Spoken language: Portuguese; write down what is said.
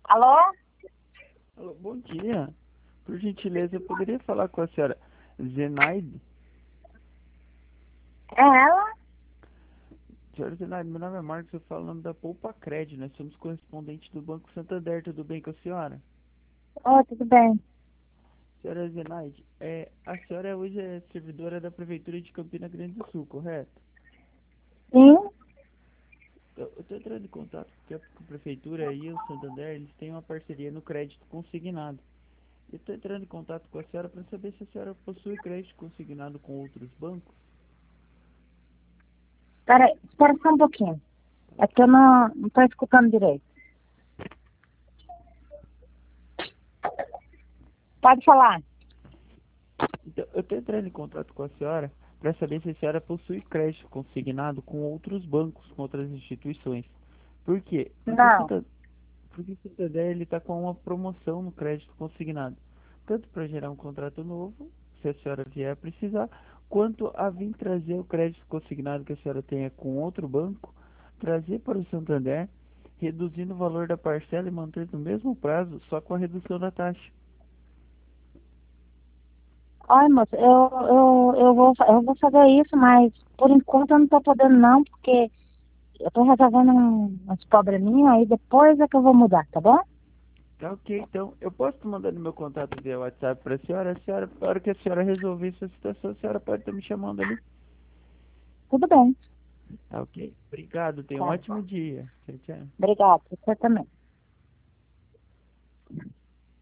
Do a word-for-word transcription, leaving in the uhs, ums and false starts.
Alô? Alô, bom dia. Por gentileza, eu poderia falar com a senhora Zenaide? É ela? Senhora Zenaide, meu nome é Marcos, eu falo o nome da Poupa Cred. Nós somos correspondentes do Banco Santander. Tudo bem com a senhora? Oi, tudo bem? Senhora Zenaide, é, a senhora hoje é servidora da Prefeitura de Campina Grande do Sul, correto? Sim? Eu estou entrando em contato porque a Prefeitura e o Santander, eles têm uma parceria no crédito consignado. Eu estou entrando em contato com a senhora para saber se a senhora possui crédito consignado com outros bancos. Peraí, espera só um pouquinho. É que eu não, não tô escutando direito. Pode falar. Então, eu estou entrando em contato com a senhora para saber se a senhora possui crédito consignado com outros bancos, com outras instituições. Por quê? Porque o Não. Santander, porque o Santander ele está com uma promoção no crédito consignado, tanto para gerar um contrato novo, se a senhora vier a precisar, quanto a vir trazer o crédito consignado que a senhora tenha com outro banco, trazer para o Santander, reduzindo o valor da parcela e mantendo o mesmo prazo, só com a redução da taxa. Olha, moça, eu, eu, eu, vou, fa- eu vou fazer isso, mas por enquanto eu não tô podendo não, porque eu tô resolvendo um, uns probleminhas, aí depois é que eu vou mudar, tá bom? Tá ok, então eu posso mandar no meu contato via WhatsApp para a senhora. A senhora, na hora que a senhora resolver essa situação, a senhora pode estar me chamando ali. Tudo bem. Tá ok. Obrigado, tenha um Tá. ótimo dia. Tchau, tchau. Obrigada. Você também.